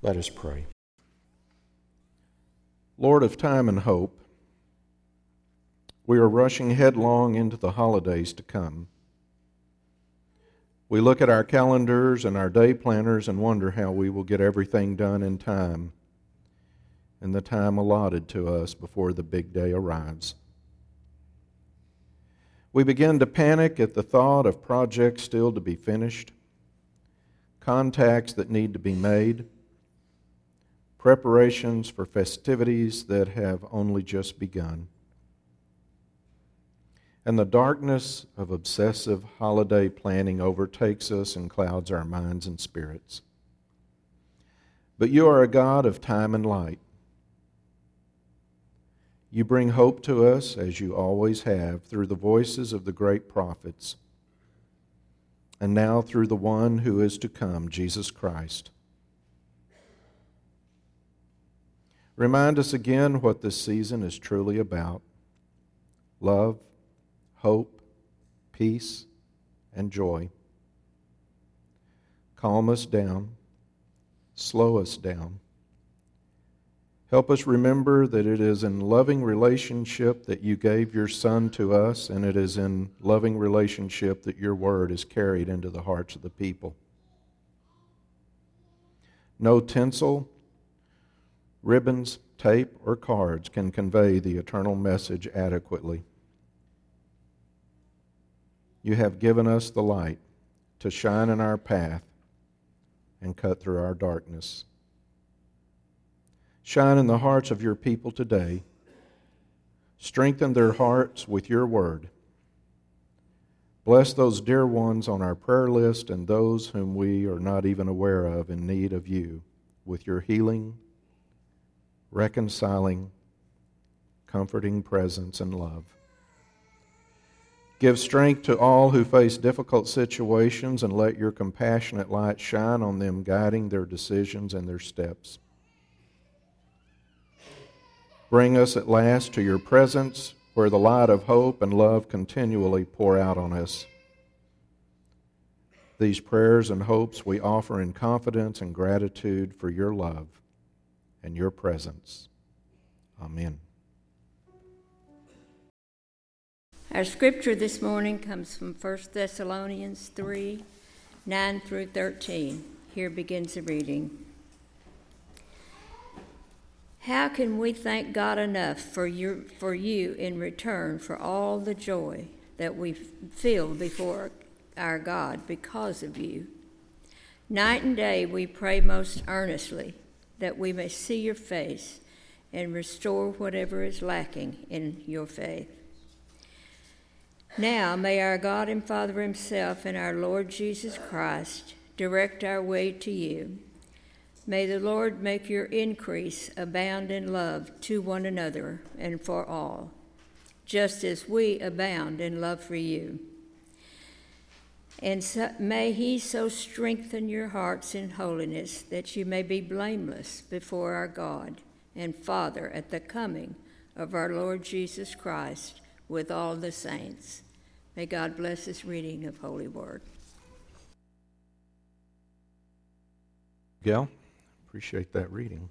Let us pray. Lord of time and hope, we are rushing headlong into the holidays to come. We look at our calendars and our day planners and wonder how we will get everything done in time, in the time allotted to us before the big day arrives. We begin to panic at the thought of projects still to be finished, contacts that need to be made, preparations for festivities that have only just begun. And the darkness of obsessive holiday planning overtakes us and clouds our minds and spirits. But you are a God of time and light. You bring hope to us, as you always have, through the voices of the great prophets, and now through the one who is to come, Jesus Christ. Remind us again what this season is truly about: love, hope, peace, and joy. Calm us down, slow us down. Help us remember that it is in loving relationship that you gave your Son to us, and it is in loving relationship that your word is carried into the hearts of the people. No tinsel, ribbons, tape, or cards can convey the eternal message adequately. You have given us the light to shine in our path and cut through our darkness. Shine in the hearts of your people today. Strengthen their hearts with your word. Bless those dear ones on our prayer list and those whom we are not even aware of in need of you with your healing, reconciling, comforting presence and love. Give strength to all who face difficult situations, and let your compassionate light shine on them, guiding their decisions and their steps. Bring us at last to your presence, where the light of hope and love continually pour out on us. These prayers and hopes we offer in confidence and gratitude for your love and your presence. Amen. Our scripture this morning comes from 1 Thessalonians 3, 9 through 13. Here begins the reading. How can we thank God enough for you in return for all the joy that we feel before our God because of you? Night and day we pray most earnestly that we may see your face and restore whatever is lacking in your faith. Now may our God and Father himself and our Lord Jesus Christ direct our way to you. May the Lord make your increase abound in love to one another and for all, just as we abound in love for you. And may he so strengthen your hearts in holiness that you may be blameless before our God and Father at the coming of our Lord Jesus Christ with all the saints. May God bless this reading of Holy Word. Gail, appreciate that reading.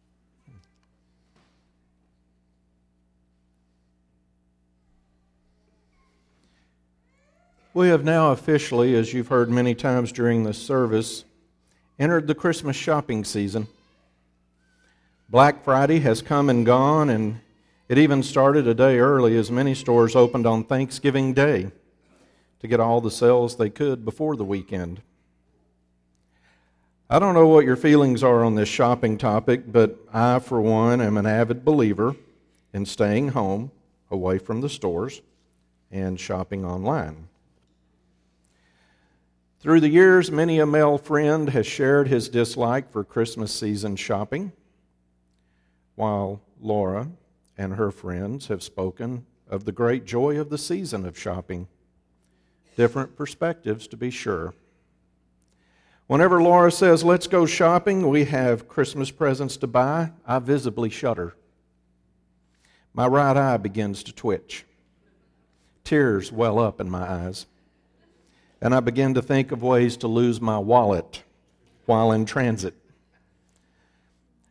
We have now officially, as you've heard many times during this service, entered the Christmas shopping season. Black Friday has come and gone, and it even started a day early as many stores opened on Thanksgiving Day to get all the sales they could before the weekend. I don't know what your feelings are on this shopping topic, but I, for one, am an avid believer in staying home, away from the stores, and shopping online. Through the years, many a male friend has shared his dislike for Christmas season shopping, while Laura and her friends have spoken of the great joy of the season of shopping. Different perspectives, to be sure. Whenever Laura says, "Let's go shopping, we have Christmas presents to buy," I visibly shudder. My right eye begins to twitch. Tears well up in my eyes. And I begin to think of ways to lose my wallet while in transit.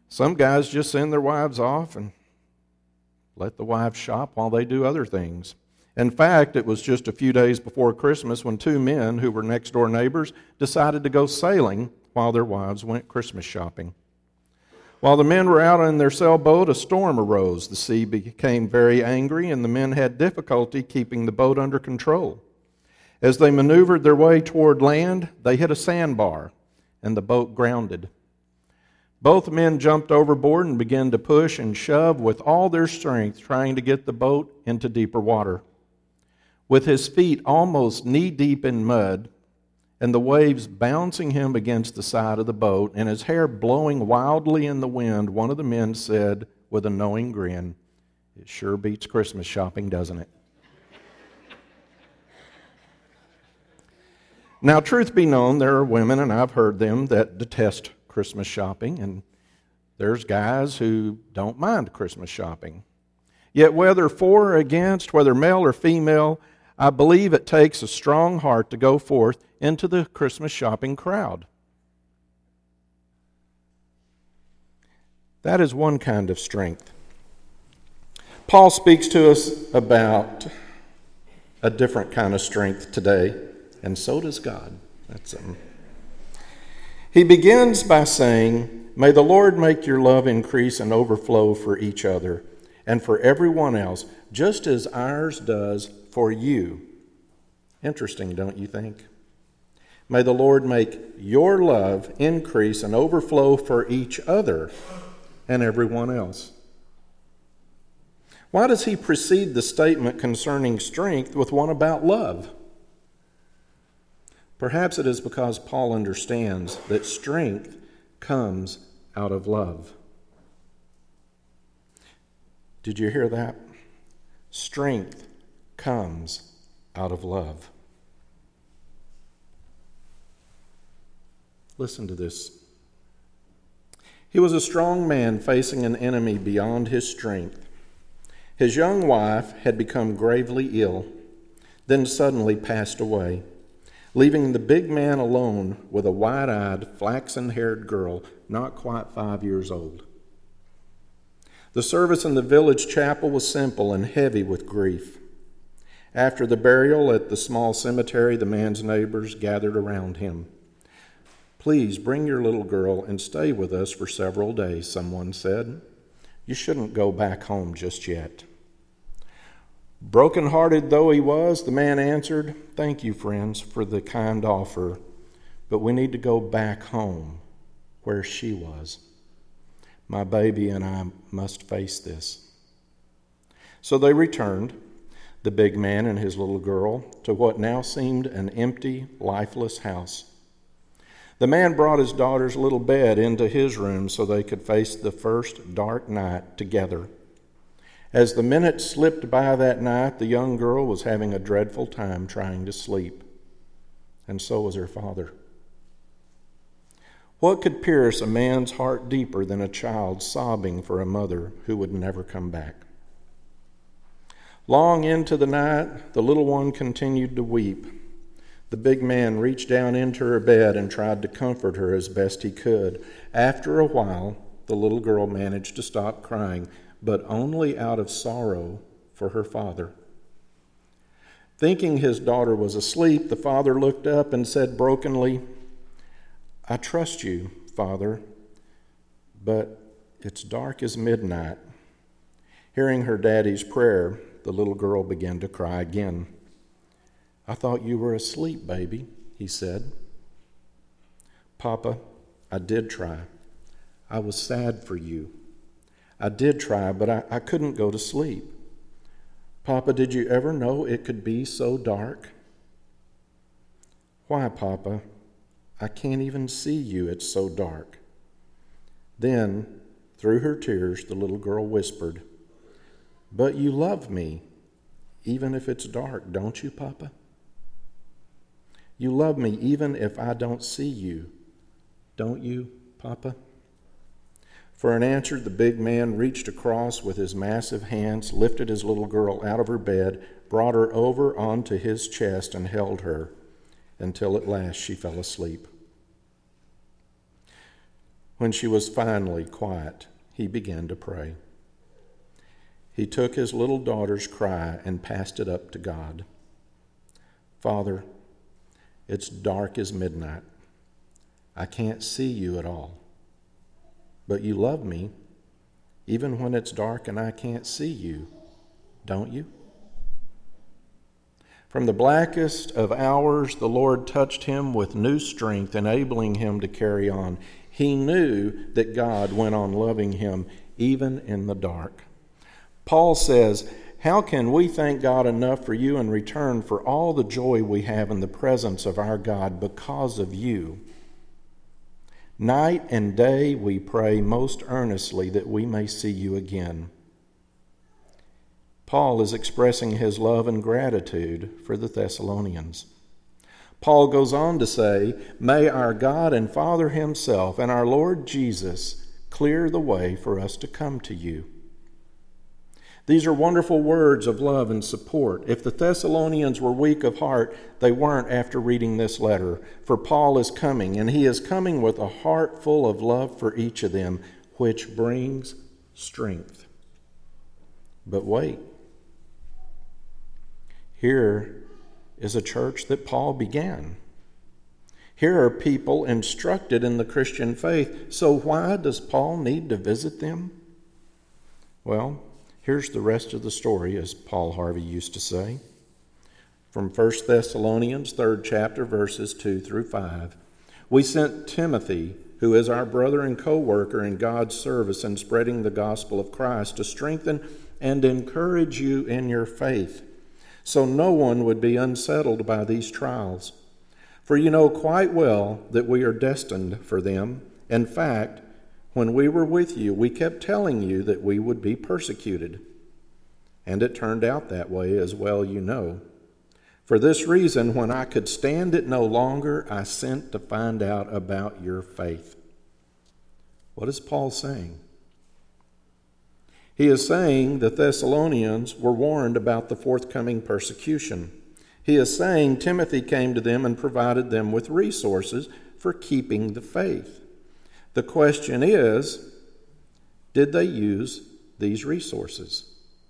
Some guys just send their wives off and let the wives shop while they do other things. In fact, it was just a few days before Christmas when two men who were next-door neighbors decided to go sailing while their wives went Christmas shopping. While the men were out on their sailboat, a storm arose. The sea became very angry, and the men had difficulty keeping the boat under control. As they maneuvered their way toward land, they hit a sandbar, and the boat grounded. Both men jumped overboard and began to push and shove with all their strength, trying to get the boat into deeper water. With his feet almost knee-deep in mud, and the waves bouncing him against the side of the boat, and his hair blowing wildly in the wind, one of the men said with a knowing grin, "It sure beats Christmas shopping, doesn't it?" Now, truth be known, there are women, and I've heard them, that detest Christmas shopping, and there's guys who don't mind Christmas shopping. Yet whether for or against, whether male or female, I believe it takes a strong heart to go forth into the Christmas shopping crowd. That is one kind of strength. Paul speaks to us about a different kind of strength today, and so does God. He begins by saying, "May the Lord make your love increase and overflow for each other and for everyone else, just as ours does for you." Interesting, don't you think? May the Lord make your love increase and overflow for each other and everyone else. Why does he precede the statement concerning strength with one about love? Perhaps it is because Paul understands that strength comes out of love. Did you hear that? Strength comes out of love. Listen to this. He was a strong man facing an enemy beyond his strength. His young wife had become gravely ill, then suddenly passed away, leaving the big man alone with a wide-eyed, flaxen-haired girl not quite 5 years old. The service in the village chapel was simple and heavy with grief. After the burial at the small cemetery, the man's neighbors gathered around him. "Please bring your little girl and stay with us for several days," someone said. "You shouldn't go back home just yet." Broken-hearted though he was, the man answered, "Thank you, friends, for the kind offer, but we need to go back home where she was. My baby and I must face this." So they returned, the big man and his little girl, to what now seemed an empty, lifeless house. The man brought his daughter's little bed into his room so they could face the first dark night together. As the minutes slipped by that night, the young girl was having a dreadful time trying to sleep, and so was her father. What could pierce a man's heart deeper than a child sobbing for a mother who would never come back? Long into the night, the little one continued to weep. The big man reached down into her bed and tried to comfort her as best he could. After a while, the little girl managed to stop crying, but only out of sorrow for her father. Thinking his daughter was asleep, the father looked up and said brokenly, "I trust you, Father, but it's dark as midnight." Hearing her daddy's prayer, the little girl began to cry again. "I thought you were asleep, baby," he said. "Papa, I did try. I was sad for you. I did try, but I couldn't go to sleep. Papa, did you ever know it could be so dark?" "Why, Papa? I can't even see you. It's so dark." Then, through her tears, the little girl whispered, "But you love me, even if it's dark, don't you, Papa? You love me even if I don't see you, don't you, Papa?" For an answer, the big man reached across with his massive hands, lifted his little girl out of her bed, brought her over onto his chest, and held her until at last she fell asleep. When she was finally quiet, he began to pray. He took his little daughter's cry and passed it up to God. Father, it's dark as midnight. I can't see you at all. But you love me, even when it's dark and I can't see you, don't you? From the blackest of hours, the Lord touched him with new strength, enabling him to carry on. He knew that God went on loving him even in the dark. Paul says, how can we thank God enough for you in return for all the joy we have in the presence of our God because of you? Night and day we pray most earnestly that we may see you again. Paul is expressing his love and gratitude for the Thessalonians. Paul goes on to say, may our God and Father himself and our Lord Jesus clear the way for us to come to you. These are wonderful words of love and support. If the Thessalonians were weak of heart, they weren't after reading this letter, for Paul is coming, and he is coming with a heart full of love for each of them, which brings strength. But wait. Here is a church that Paul began. Here are people instructed in the Christian faith, so why does Paul need to visit them? Well, here's the rest of the story, as Paul Harvey used to say. From 1 Thessalonians, 3rd chapter, verses 2 through 5. We sent Timothy, who is our brother and co-worker in God's service in spreading the gospel of Christ, to strengthen and encourage you in your faith, so no one would be unsettled by these trials. For you know quite well that we are destined for them. In fact, when we were with you, we kept telling you that we would be persecuted. And it turned out that way, as well you know. For this reason, when I could stand it no longer, I sent to find out about your faith. What is Paul saying? He is saying the Thessalonians were warned about the forthcoming persecution. He is saying Timothy came to them and provided them with resources for keeping the faith. The question is, did they use these resources?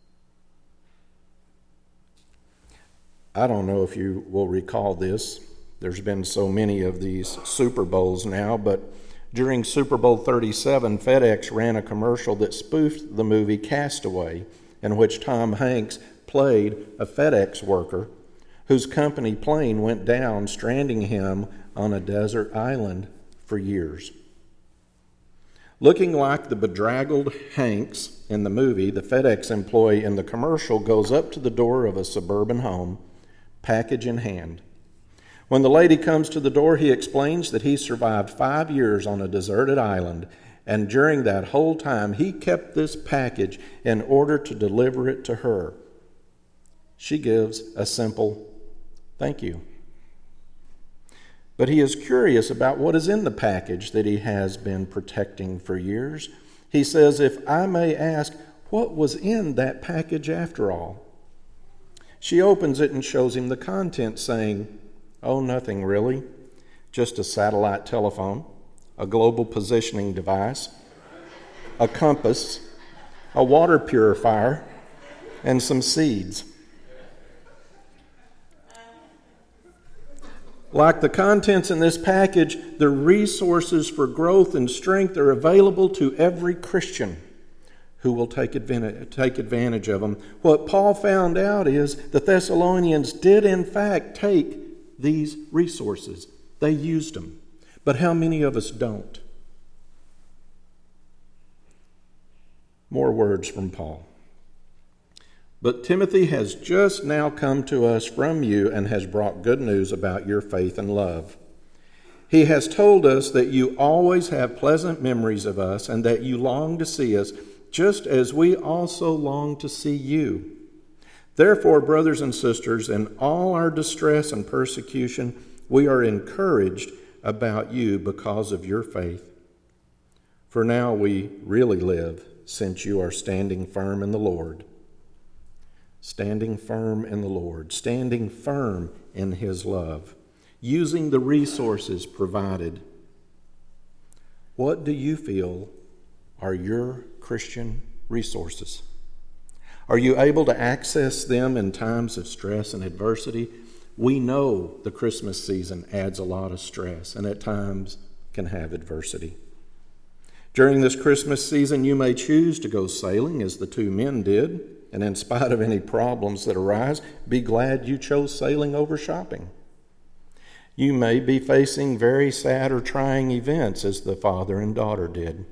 I don't know if you will recall this. There's been so many of these Super Bowls now, but during Super Bowl 37, FedEx ran a commercial that spoofed the movie Castaway, in which Tom Hanks played a FedEx worker whose company plane went down, stranding him on a desert island for years. Looking like the bedraggled Hanks in the movie, the FedEx employee in the commercial goes up to the door of a suburban home, package in hand. When the lady comes to the door, he explains that he survived 5 years on a deserted island, and during that whole time, he kept this package in order to deliver it to her. She gives a simple thank you. But he is curious about what is in the package that he has been protecting for years. He says, if I may ask, what was in that package after all? She opens it and shows him the contents, saying, oh, nothing really. Just a satellite telephone, a global positioning device, a compass, a water purifier, and some seeds. Like the contents in this package, the resources for growth and strength are available to every Christian who will take advantage of them. What Paul found out is the Thessalonians did in fact take these resources. They used them. But how many of us don't? More words from Paul. But Timothy has just now come to us from you and has brought good news about your faith and love. He has told us that you always have pleasant memories of us and that you long to see us, just as we also long to see you. Therefore, brothers and sisters, in all our distress and persecution, we are encouraged about you because of your faith. For now we really live, since you are standing firm in the Lord. Standing firm in the Lord, standing firm in His love, using the resources provided. What do you feel are your Christian resources? Are you able to access them in times of stress and adversity? We know the Christmas season adds a lot of stress and at times can have adversity. During this Christmas season, you may choose to go sailing as the two men did, and in spite of any problems that arise, be glad you chose sailing over shopping. You may be facing very sad or trying events as the father and daughter did.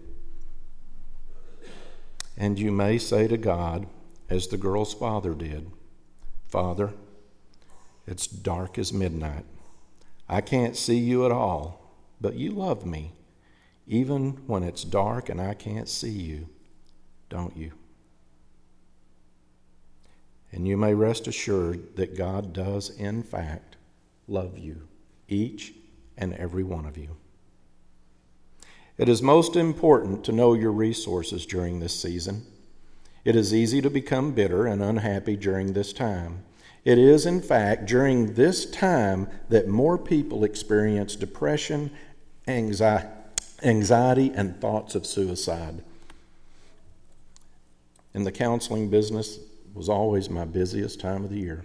And you may say to God, as the girl's father did, Father, it's dark as midnight. I can't see you at all, but you love me, even when it's dark and I can't see you, don't you? And you may rest assured that God does, in fact, love you, each and every one of you. It is most important to know your resources during this season. It is easy to become bitter and unhappy during this time. It is, in fact, during this time that more people experience depression, anxiety, and thoughts of suicide. In the counseling business, was always my busiest time of the year.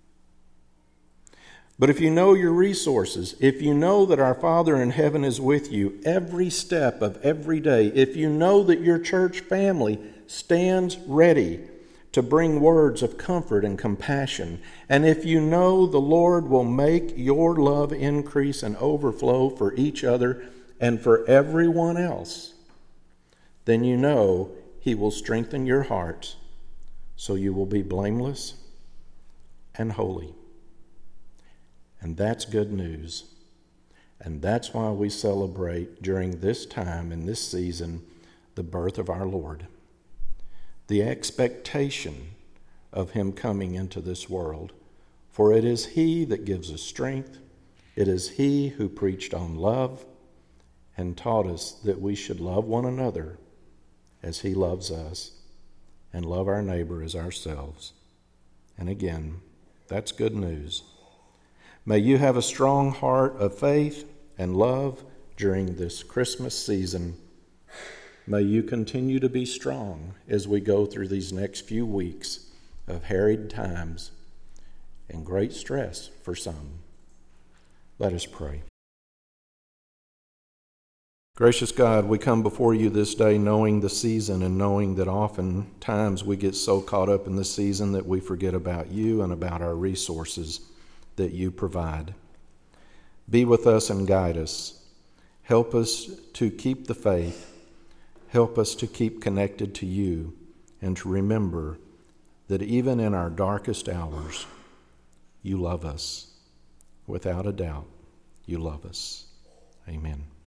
But if you know your resources, if you know that our Father in heaven is with you every step of every day, if you know that your church family stands ready to bring words of comfort and compassion, and if you know the Lord will make your love increase and overflow for each other and for everyone else, then you know He will strengthen your heart so you will be blameless and holy. And that's good news. And that's why we celebrate during this time and this season the birth of our Lord. The expectation of Him coming into this world. For it is He that gives us strength. It is He who preached on love and taught us that we should love one another as He loves us and love our neighbor as ourselves. And again, that's good news. May you have a strong heart of faith and love during this Christmas season. May you continue to be strong as we go through these next few weeks of harried times and great stress for some. Let us pray. Gracious God, we come before you this day knowing the season and knowing that oftentimes we get so caught up in the season that we forget about you and about our resources that you provide. Be with us and guide us. Help us to keep the faith. Help us to keep connected to you and to remember that even in our darkest hours, you love us. Without a doubt, you love us. Amen.